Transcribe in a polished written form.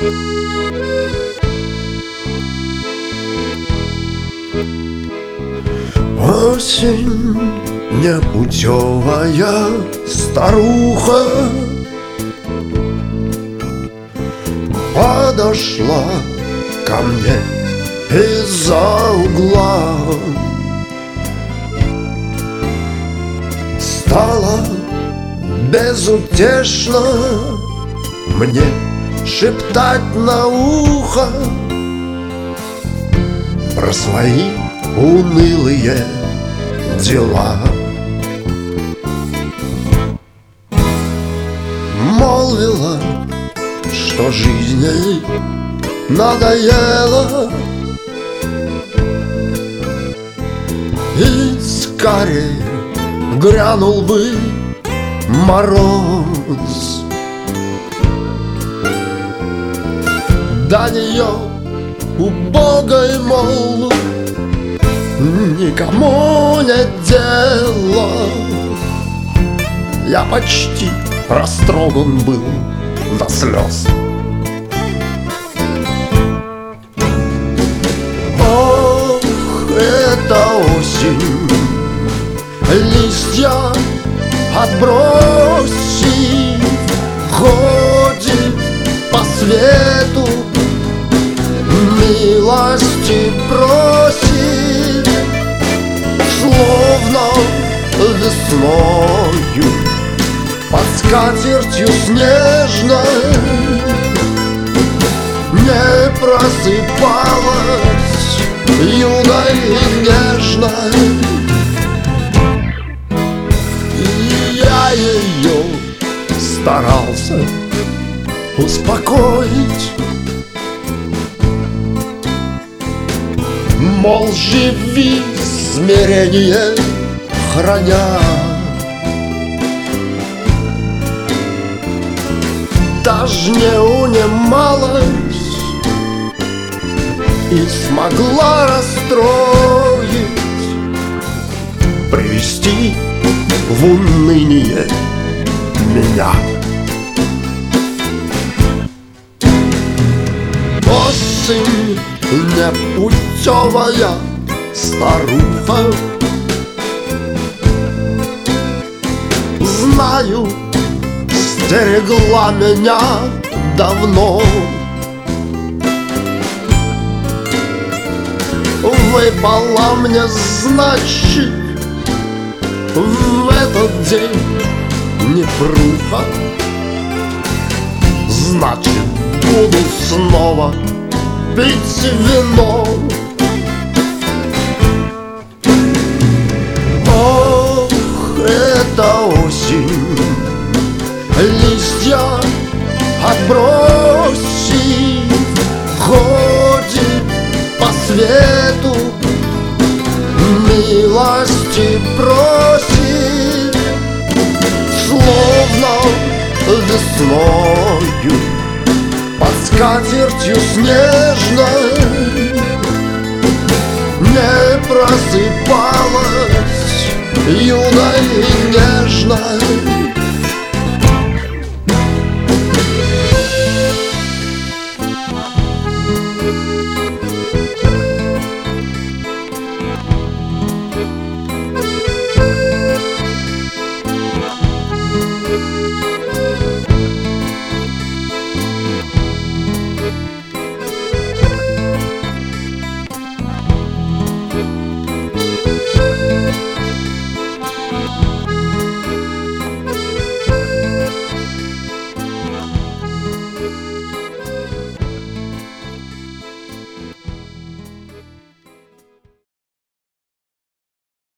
Осень, непутевая старуха, подошла ко мне из-за угла. Стало безутешно мне шептать на ухо про свои унылые дела. Молвила, что жизнь ей надоела, и скорее грянул бы мороз. До нее убогой, мол, никому нет дела. Я почти растроган был до слез. Ох, это осень, листья отбросив, ходит по свету, милости просит, словно весною под скатертью снежной не просыпалась юной и нежной. И я ее старался успокоить, мол, живи, смирение храня. Даже не унималась и смогла расстроить, привести в уныние меня. Осень, непутевая старуха, знаю, стерегла меня давно. Выпала мне, значит, в этот день непруха. Значит, буду снова пить вино. Ох, это осень, листья отбросив, ходит по свету, милости просит, словно весною под скатертью снежной не просыпалась юной и нежной.